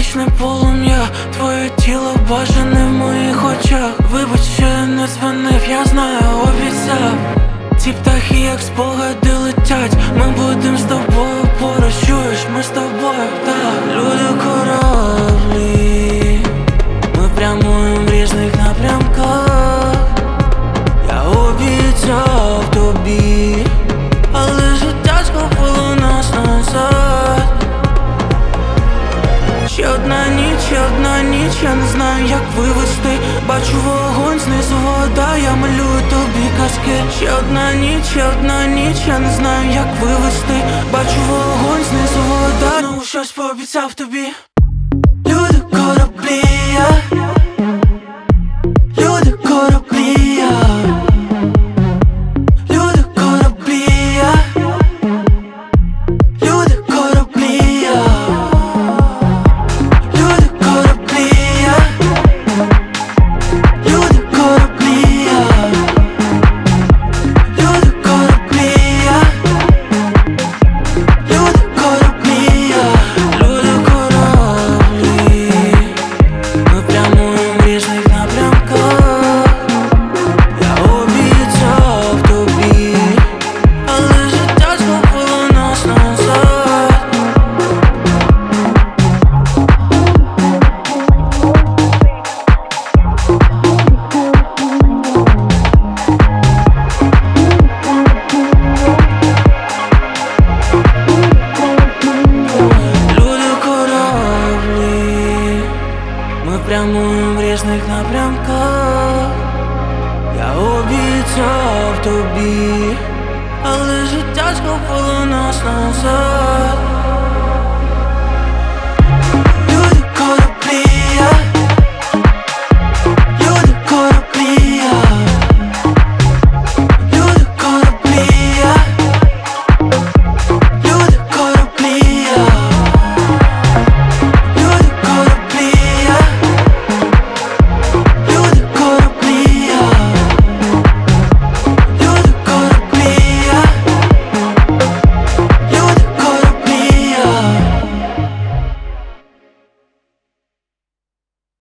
вічне полум'я, твоє тіло бажане в моїх очах. Вибач, що я не дзвонив, я знаю, обіцяв. Ці птахи, як спогади летять, ми будем з тобою поруч, чуєш, ми з тобою, так. Люди кораблі, ми прямуємо в різних напрямках. Я обіцяв тобі, але життя схопило нас назад. Ще одна ніч, я не знаю, як вивести. Бачу вогонь, знизу вода, я малюю тобі казки. Ще одна ніч, я не знаю, як вивести. Бачу вогонь, знизу вода, ну щось пообіцяв тобі. Люди кораблі, люди кораблі, люди кораблі, люди кораблі, люди кораблі, люди кораблі, люди кораблі, люди кораблі, люди кораблі, ми прямуємо в різних напрямках. Я обіцяв тобі, але життя схопило нас назад. Люди кораблі, ми прямуємо в різних напрямках. Я обіцяв тобі, але життя схопило нас назад.